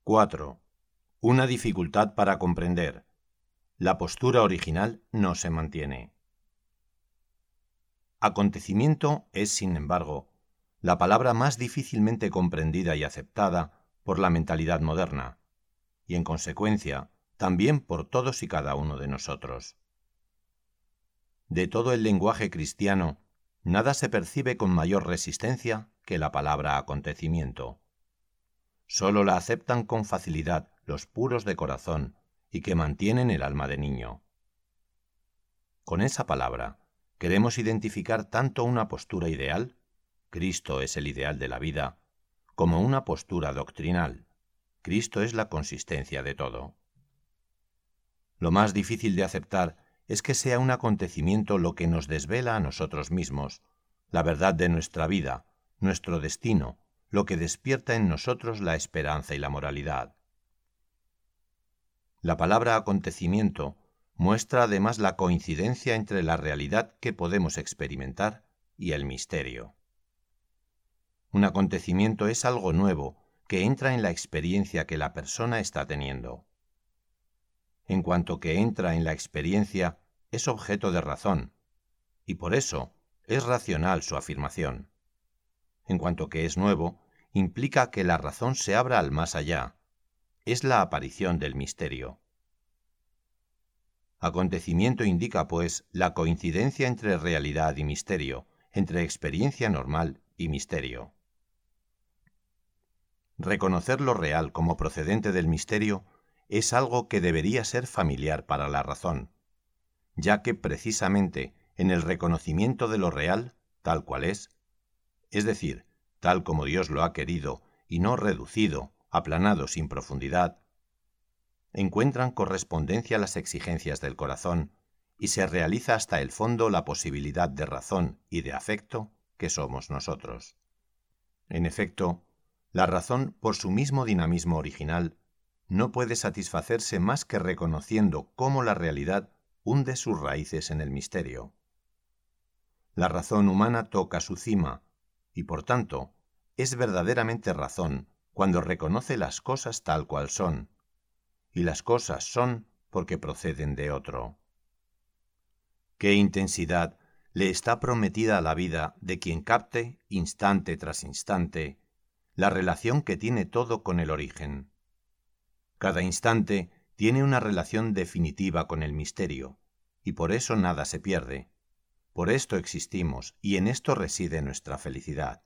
4. Una dificultad para comprender. La postura original no se mantiene. Acontecimiento es, sin embargo, la palabra más difícilmente comprendida y aceptada por la mentalidad moderna, y en consecuencia, también por todos y cada uno de nosotros. De todo el lenguaje cristiano, nada se percibe con mayor resistencia que la palabra acontecimiento. Solo la aceptan con facilidad los puros de corazón y que mantienen el alma de niño. Con esa palabra, queremos identificar tanto una postura ideal, Cristo es el ideal de la vida, como una postura doctrinal, Cristo es la consistencia de todo. Lo más difícil de aceptar es que sea un acontecimiento lo que nos desvela a nosotros mismos, la verdad de nuestra vida, nuestro destino, lo que despierta en nosotros la esperanza y la moralidad. La palabra acontecimiento muestra además la coincidencia entre la realidad que podemos experimentar y el misterio. Un acontecimiento es algo nuevo que entra en la experiencia que la persona está teniendo. En cuanto que entra en la experiencia, es objeto de razón, y por eso es racional su afirmación. En cuanto que es nuevo, implica que la razón se abra al más allá. Es la aparición del misterio. Acontecimiento indica, pues, la coincidencia entre realidad y misterio, entre experiencia normal y misterio. Reconocer lo real como procedente del misterio es algo que debería ser familiar para la razón, ya que precisamente en el reconocimiento de lo real, tal cual es decir, tal como Dios lo ha querido y no reducido, aplanado sin profundidad, encuentran correspondencia las exigencias del corazón y se realiza hasta el fondo la posibilidad de razón y de afecto que somos nosotros. En efecto, la razón, por su mismo dinamismo original, no puede satisfacerse más que reconociendo cómo la realidad hunde sus raíces en el misterio. La razón humana toca su cima y, por tanto, es verdaderamente razón cuando reconoce las cosas tal cual son, y las cosas son porque proceden de otro. ¿Qué intensidad le está prometida a la vida de quien capte, instante tras instante, la relación que tiene todo con el origen? Cada instante tiene una relación definitiva con el misterio, y por eso nada se pierde. Por esto existimos, y en esto reside nuestra felicidad.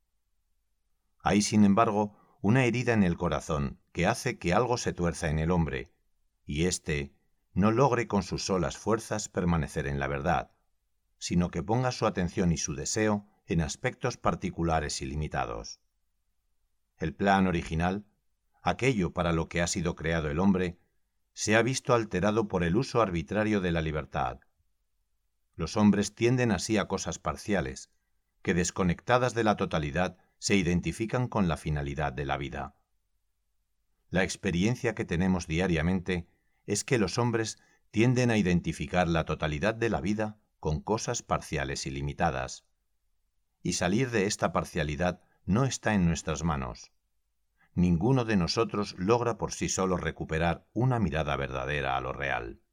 Hay, sin embargo, una herida en el corazón que hace que algo se tuerza en el hombre, y éste no logre con sus solas fuerzas permanecer en la verdad, sino que ponga su atención y su deseo en aspectos particulares y limitados. El plan original, aquello para lo que ha sido creado el hombre, se ha visto alterado por el uso arbitrario de la libertad. Los hombres tienden así a cosas parciales, que desconectadas de la totalidad se identifican con la finalidad de la vida. La experiencia que tenemos diariamente es que los hombres tienden a identificar la totalidad de la vida con cosas parciales y limitadas. Y salir de esta parcialidad no está en nuestras manos. Ninguno de nosotros logra por sí solo recuperar una mirada verdadera a lo real.